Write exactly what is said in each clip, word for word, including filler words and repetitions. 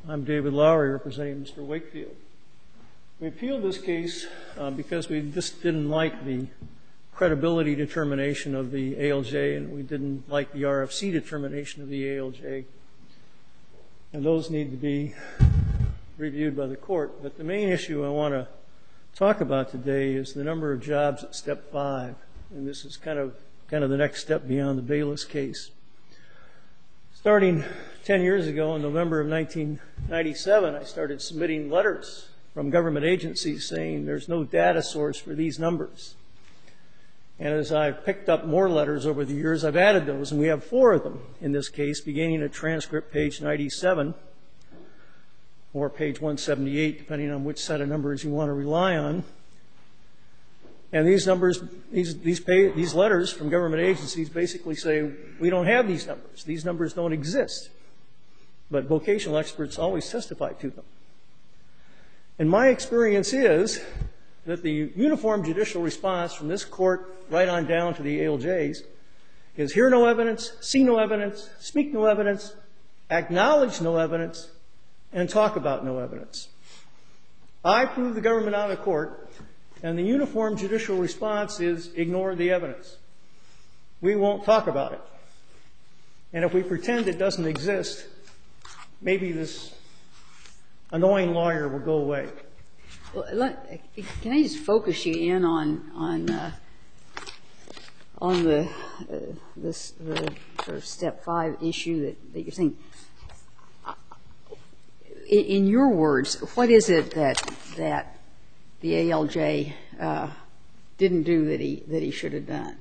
I'm David Lowry, representing Mister Wakefield. We appealed this case uh, because we just didn't like the credibility determination of the A L J, and we didn't like the R F C determination of the A L J. And those need to be reviewed by the court. But the main issue I want to talk about today is the number of jobs at Step five. And this is kind of, kind of the next step beyond the Bayless case. Starting ten years ago, in November of nineteen ninety-seven, I started submitting letters from government agencies saying there's no data source for these numbers. And as I've picked up more letters over the years, I've added those, and we have four of them in this case, beginning at transcript page ninety-seven, or page one seventy-eight, depending on which set of numbers you want to rely on. And these numbers, these, these, pay, these letters from government agencies basically say, we don't have these numbers. These numbers don't exist. But vocational experts always testify to them. And my experience is that the uniform judicial response from this court right on down to the A L Js is hear no evidence, see no evidence, speak no evidence, acknowledge no evidence, and talk about no evidence. I prove the government out of court, and the uniform judicial response is ignore the evidence. We won't talk about it. And if we pretend it doesn't exist, maybe this annoying lawyer will go away. Well, let, can I just focus you in on on uh, on the uh, this the sort of step five issue that, that you're saying? In, in your words, what is it that that the A L J uh, didn't do that he that he should have done?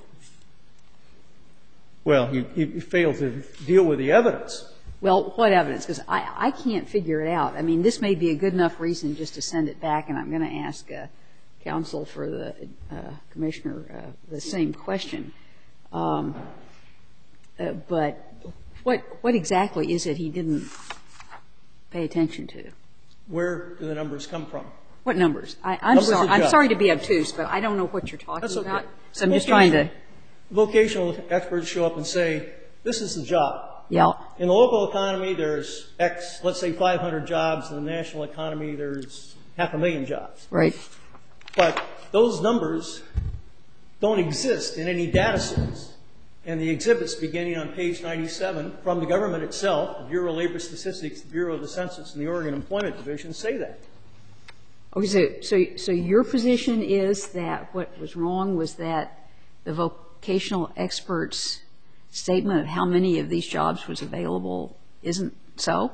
Well, he, he failed to deal with the evidence. Well, what evidence? Because I, I can't figure it out. I mean, this may be a good enough reason just to send it back, and I'm going to ask uh, counsel for the uh, commissioner uh, the same question. Um, uh, but what what exactly is it he didn't pay attention to? Where do the numbers come from? What numbers? I, I'm numbers sorry. I'm sorry to be obtuse, but I don't know what you're talking That's okay. about. So I'm just trying to. Vocational experts show up and say, "This is the job." Yeah. In the local economy, there's X, let's say five hundred jobs. In the national economy, there's half a million jobs. Right. But those numbers don't exist in any data source. And the exhibits beginning on page ninety-seven from the government itself, the Bureau of Labor Statistics, the Bureau of the Census, and the Oregon Employment Division say that. Okay, so, so, so your position is that what was wrong was that the vocational experts' statement of how many of these jobs was available isn't so?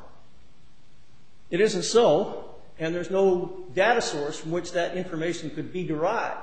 It isn't so, and there's no data source from which that information could be derived.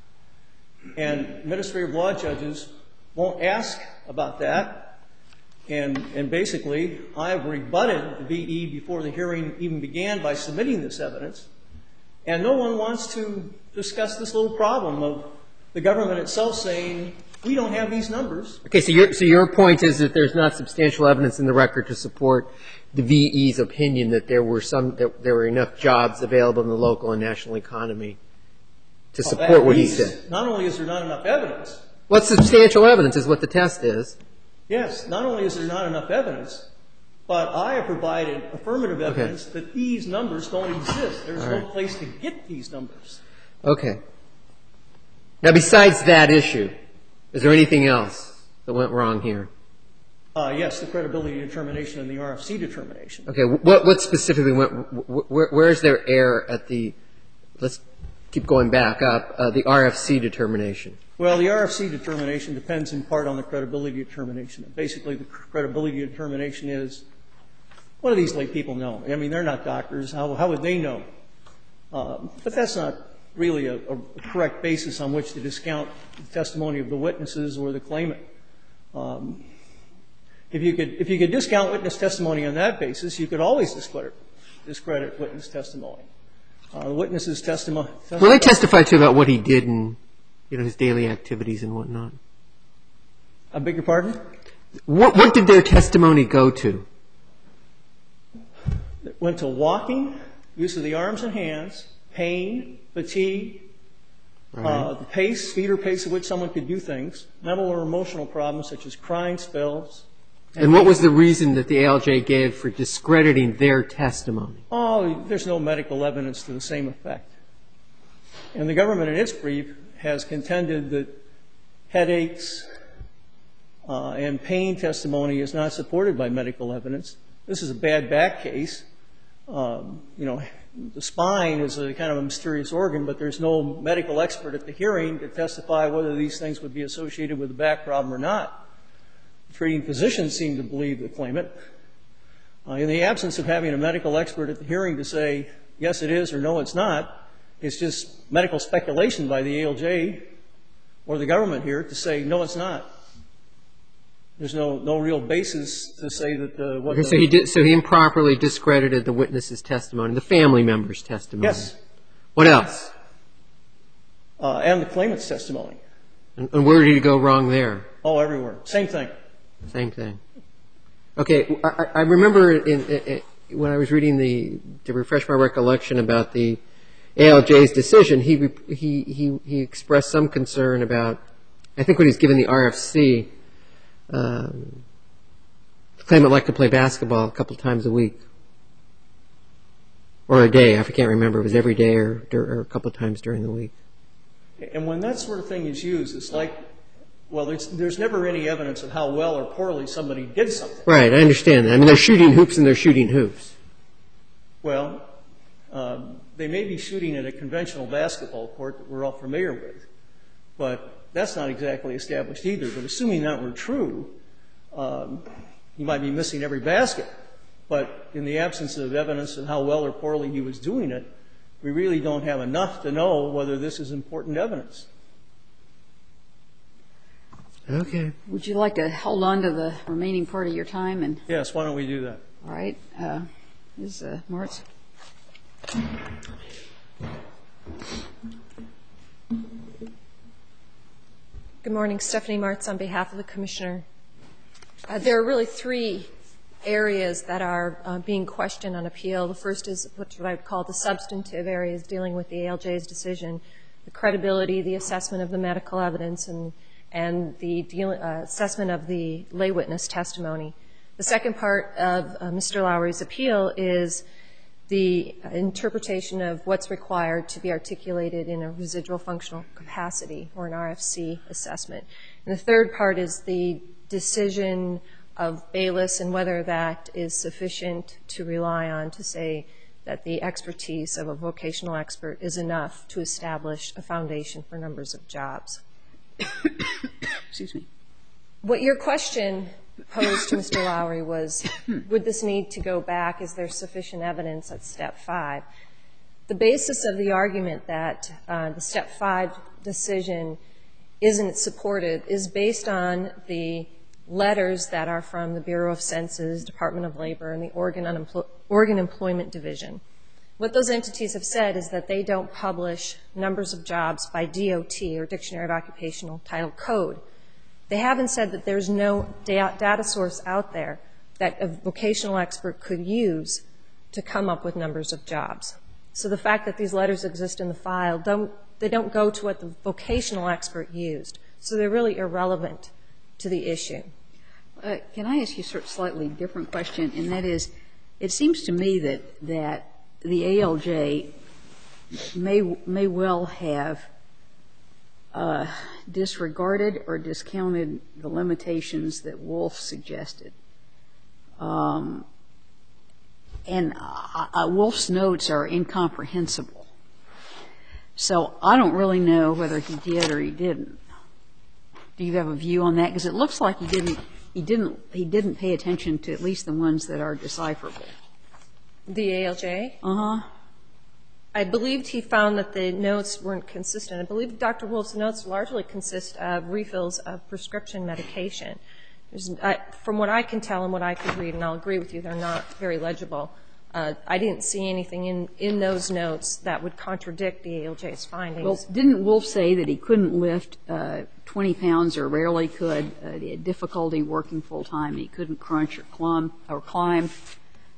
And administrative law judges won't ask about that. And, and basically, I have rebutted the V E before the hearing even began by submitting this evidence. And no one wants to discuss this little problem of the government itself saying, we don't have these numbers. Okay, so your, so your point is that there's not substantial evidence in the record to support the V E's opinion that there were some, that there were enough jobs available in the local and national economy to support Well, what least, he said. Not only is there not enough evidence. What substantial evidence is what the test is. Yes, not only is there not enough evidence, but I have provided affirmative evidence okay. that these numbers don't exist. There's right. no place to get these numbers. Okay. Now, besides that issue, is there anything else that went wrong here? Uh, yes, the credibility determination and the R F C determination. Okay. What, what specifically went, where, where is there error at the, let's keep going back up, uh, the R F C determination? Well, the R F C determination depends in part on the credibility determination. Basically, the credibility determination is, what do these lay people know? I mean, they're not doctors. How, how would they know? Um, but that's not really a, a correct basis on which to discount the testimony of the witnesses or the claimant. Um, if you could, if you could discount witness testimony on that basis, you could always discredit, discredit witness testimony. Uh, the witness's testimony. Well, they testified to about what he did and, you know, his daily activities and whatnot. I beg your pardon? What, what did their testimony go to? It went to walking, use of the arms and hands, pain, fatigue, right. uh, the pace, speed or pace at which someone could do things, mental or emotional problems such as crying spells, And what was the reason that the A L J gave for discrediting their testimony? Oh, there's no medical evidence to the same effect. And the government in its brief has contended that headaches uh, and pain testimony is not supported by medical evidence. This is a bad back case. Um, you know, the spine is a kind of a mysterious organ, but there's no medical expert at the hearing to testify whether these things would be associated with a back problem or not. Treating physicians seem to believe the claimant. Uh, in the absence of having a medical expert at the hearing to say, yes, it is, or no, it's not, it's just medical speculation by the A L J or the government here to say, no, it's not. There's no, no real basis to say that the... What okay, the, so, he did, so he improperly discredited the witness's testimony, the family member's testimony. Yes. What else? Uh, and the claimant's testimony. And, and where did he go wrong there? Oh, everywhere. Same thing. Same thing. Okay, I, I remember in, in, in, when I was reading the, to refresh my recollection about the A L J's decision, he, he, he, he expressed some concern about, I think when he was given the R F C, um, the claimant liked to play basketball a couple times a week. Or a day, I can't remember, it was every day or, or a couple of times during the week. And when that sort of thing is used, it's like, well, there's, there's never any evidence of how well or poorly somebody did something. Right, I understand that. I mean, they're shooting hoops and they're shooting hoops. Well, um, they may be shooting at a conventional basketball court that we're all familiar with, but that's not exactly established either. But assuming that were true, um, you might be missing every basket. But in the absence of evidence of how well or poorly he was doing it, we really don't have enough to know whether this is important evidence. Okay. Would you like to hold on to the remaining part of your time? And Yes, why don't we do that? all right. Uh, Miz Uh, Martz. Good morning. Stephanie Martz on behalf of the Commissioner. Uh, there are really three areas that are uh, being questioned on appeal. The first is what I would call the substantive areas dealing with the A L J's decision, the credibility, the assessment of the medical evidence, and and the deal, uh, assessment of the lay witness testimony. The second part of uh, Mister Lowry's appeal is the interpretation of what's required to be articulated in a residual functional capacity or an R F C assessment. And the third part is the decision of Bayless and whether that is sufficient to rely on to say that the expertise of a vocational expert is enough to establish a foundation for numbers of jobs. Excuse me. What your question posed to Mister Lowry was, would this need to go back? Is there sufficient evidence at step five? The basis of the argument that uh, the step five decision isn't supported is based on the letters that are from the Bureau of Census, Department of Labor, and the Oregon, Unemplo- Oregon Employment Division. What those entities have said is that they don't publish numbers of jobs by D O T, or Dictionary of Occupational Title Code. They haven't said that there's no da- data source out there that a vocational expert could use to come up with numbers of jobs. So the fact that these letters exist in the file, don't, they don't go to what the vocational expert used. So they're really irrelevant to the issue. Uh, can I ask you a sort of slightly different question? And that is, it seems to me that, that the A L J may, may well have uh, disregarded or discounted the limitations that Wolf suggested. Um, and uh, uh, Wolf's notes are incomprehensible. So I don't really know whether he did or he didn't. Do you have a view on that? Because it looks like he didn't, he didn't, he didn't pay attention to at least the ones that are decipherable. The A L J? Uh-huh. I believed he found that the notes weren't consistent. I believe Doctor Wolf's notes largely consist of refills of prescription medication. I, from what I can tell and what I could read, and I'll agree with you, they're not very legible. Uh, I didn't see anything in, in those notes that would contradict the A L J's findings. Well, didn't Wolf say that he couldn't lift uh, twenty pounds or rarely could, uh, he had difficulty working full time, he couldn't crunch or climb, or climb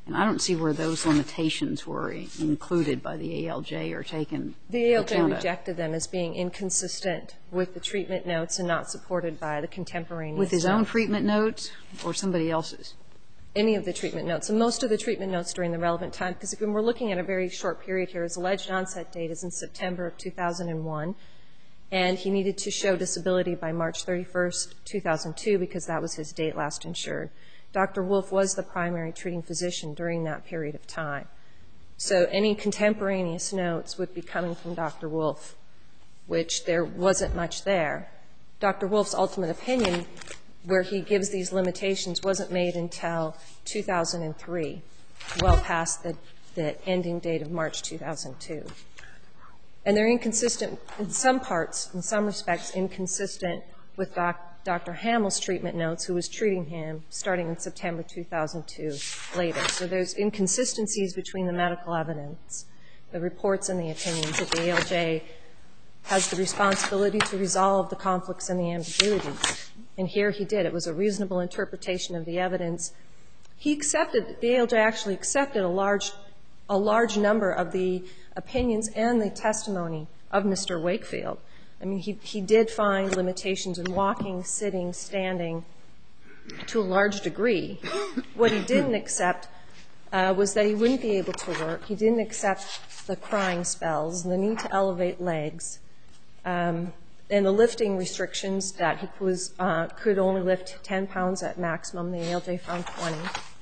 And I don't see where those limitations were included by the A L J or taken The A L J account of. rejected them as being inconsistent with the treatment notes and not supported by the contemporaneous With his own notes. treatment notes or somebody else's? Any of the treatment notes. And most of the treatment notes during the relevant time, because when we're looking at a very short period here, his alleged onset date is in September of two thousand one, and he needed to show disability by March thirty-first, two thousand two, because that was his date last insured. Doctor Wolf was the primary treating physician during that period of time. So any contemporaneous notes would be coming from Doctor Wolf, which there wasn't much there. Doctor Wolf's ultimate opinion, where he gives these limitations, wasn't made until two thousand three, well past the, the ending date of March two thousand two. And they're inconsistent in some parts, in some respects, inconsistent with doc, Doctor Hamill's treatment notes, who was treating him starting in September two thousand two later. So there's inconsistencies between the medical evidence, the reports, and the opinions that the A L J has the responsibility to resolve the conflicts and the ambiguities. And here he did. It was a reasonable interpretation of the evidence. He accepted, the A L J actually accepted a large, a large number of the opinions and the testimony of Mister Wakefield. I mean, he, he did find limitations in walking, sitting, standing to a large degree. What he didn't accept uh, was that he wouldn't be able to work. He didn't accept the crying spells, the need to elevate legs, um, and the lifting restrictions that he was, uh, could only lift ten pounds at maximum. The A L J found twenty.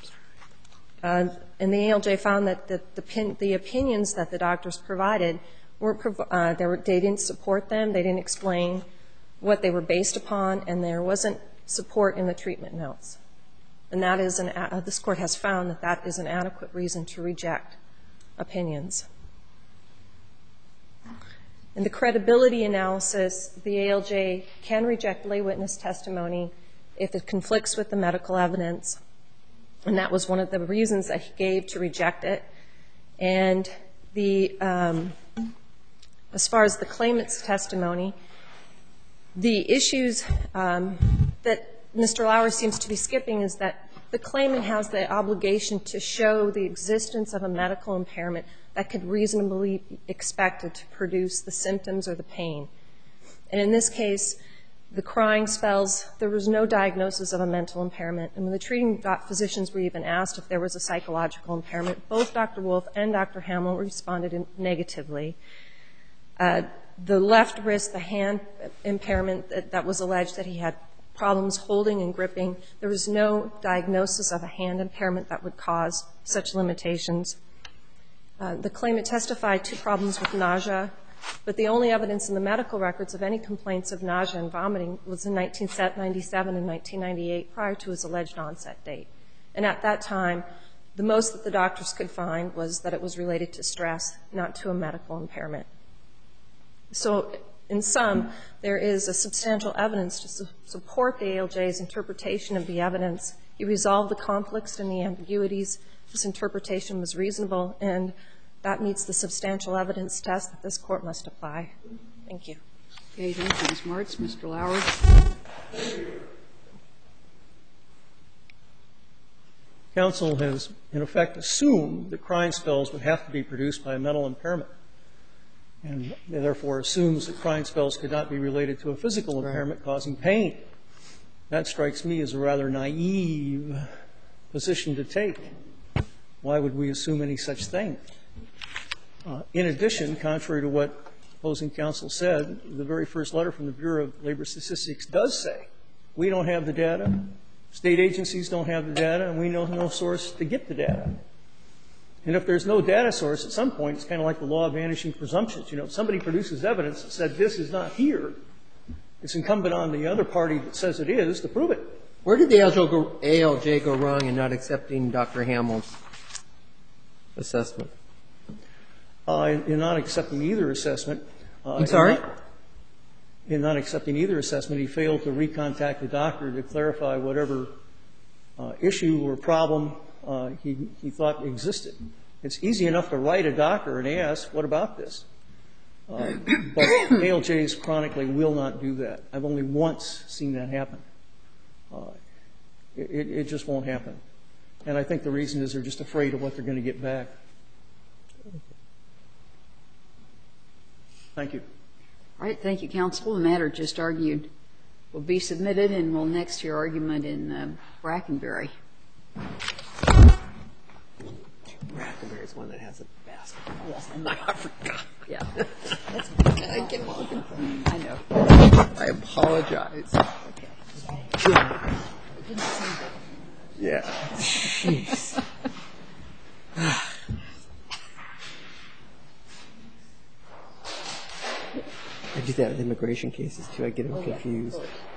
Uh, and the A L J found that the, the, pin, the opinions that the doctors provided weren't, uh, they, were, they didn't support them, they didn't explain what they were based upon, and there wasn't support in the treatment notes. And that is an, uh, this Court has found that that is an adequate reason to reject opinions. In the credibility analysis, the A L J can reject lay witness testimony if it conflicts with the medical evidence, and that was one of the reasons that he gave to reject it. And the, um, as far as the claimant's testimony, the issues um, that Mister Lowery seems to be skipping is that the claimant has the obligation to show the existence of a medical impairment that could reasonably be expected to produce the symptoms or the pain. And in this case, the crying spells, there was no diagnosis of a mental impairment. And when the treating physicians were even asked if there was a psychological impairment, both Doctor Wolf and Doctor Hamill responded negatively. Uh, the left wrist, the hand impairment that, that was alleged that he had problems holding and gripping, there was no diagnosis of a hand impairment that would cause such limitations. Uh, the claimant testified to problems with nausea, but the only evidence in the medical records of any complaints of nausea and vomiting was in nineteen ninety-seven and nineteen ninety-eight, prior to his alleged onset date. And at that time, the most that the doctors could find was that it was related to stress, not to a medical impairment. So in sum, there is a substantial evidence to su support the A L J's interpretation of the evidence. He resolved the conflicts and the ambiguities. His interpretation was reasonable, and that meets the substantial evidence test that this Court must apply. Thank you. Okay, thank you, Miz Martz. Mister Lowery. Counsel has, in effect, assumed that crying spells would have to be produced by a mental impairment, and therefore assumes that crying spells could not be related to a physical impairment causing pain. That strikes me as a rather naive position to take. Why would we assume any such thing? Uh, in addition, contrary to what opposing counsel said, the very first letter from the Bureau of Labor Statistics does say, we don't have the data, state agencies don't have the data, and we know no source to get the data. And if there's no data source, at some point, it's kind of like the law of vanishing presumptions. You know, if somebody produces evidence that said this is not here, it's incumbent on the other party that says it is to prove it. Where did the A L J go wrong in not accepting Doctor Hamill's assessment? Uh, in not accepting either assessment. Uh, I'm sorry? In not, in not accepting either assessment, he failed to recontact the doctor to clarify whatever uh, issue or problem uh, he, he thought existed. It's easy enough to write a doctor and ask, what about this? Uh, but A L Js chronically will not do that. I've only once seen that happen. Uh, it, it just won't happen. And I think the reason is they're just afraid of what they're going to get back. Thank you. All right, thank you, counsel. The matter just argued will be submitted, and we'll next hear argument in uh, Brackenberry. Brackenberry is one that has a basketball. Yes, I know. I forgot. Yeah. That's I get all I know. I apologize. Okay. Yeah. Jeez. I do that with immigration cases too. I get them confused.